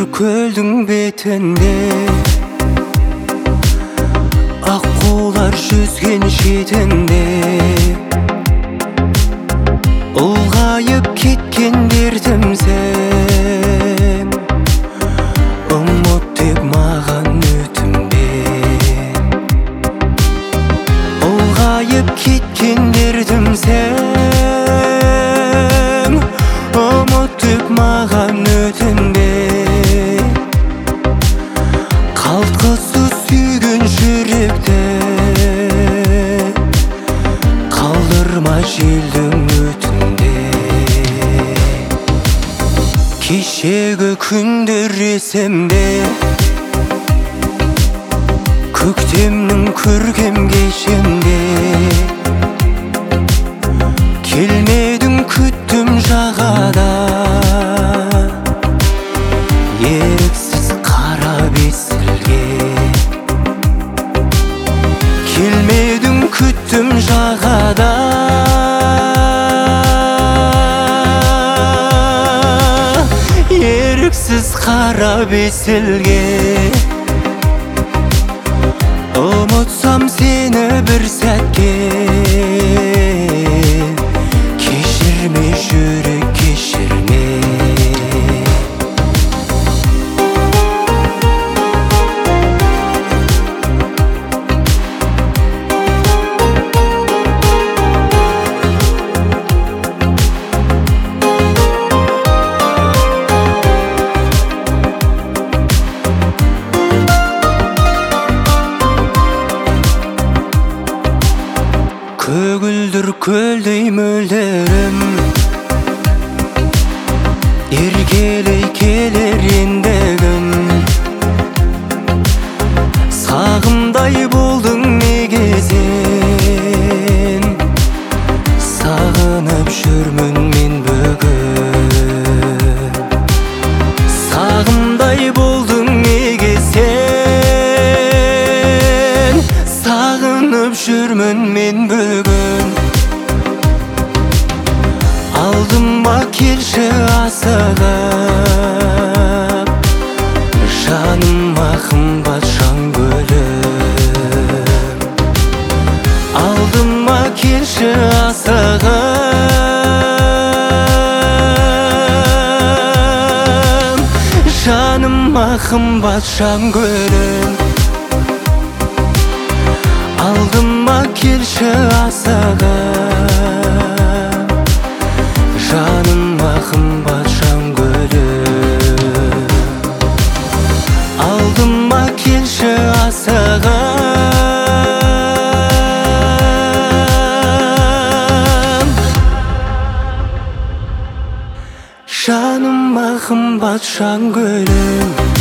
көлдің бетінде аққулар жүзген шетінде ұлғайып кеткен дертім сен ұмыт деп маған өтінбе ұлғайып кеткен дертім сен ұмыт деп маған өтінбе қалтқысыз сүйген жүректі қалдырма желдің өтінде кешегі күндер есімде көктемнің көркем кешінде келмедің күттім жағада еріксіз қарап есілге келмедің күттім жағада еріксіз қарап есілге ұмытсам сені бір сәтке кешірме жүрек кешірме көгілдір көлдей мөлдірім еркелей келер ендігім сағымдай болдың неге сен сағынып жүрмін мен бүгін сағымдай болдың неге сен сағынып жүрмін мен бүгін алдыма келші асығып жаныма қымбат жан гүлім алдыма келші асығып жаныма қымбат жан гүлім алдыма келші асығып жаныма қымбат жан гүлім алдыма келші асығып жаныма қымбат жан гүлім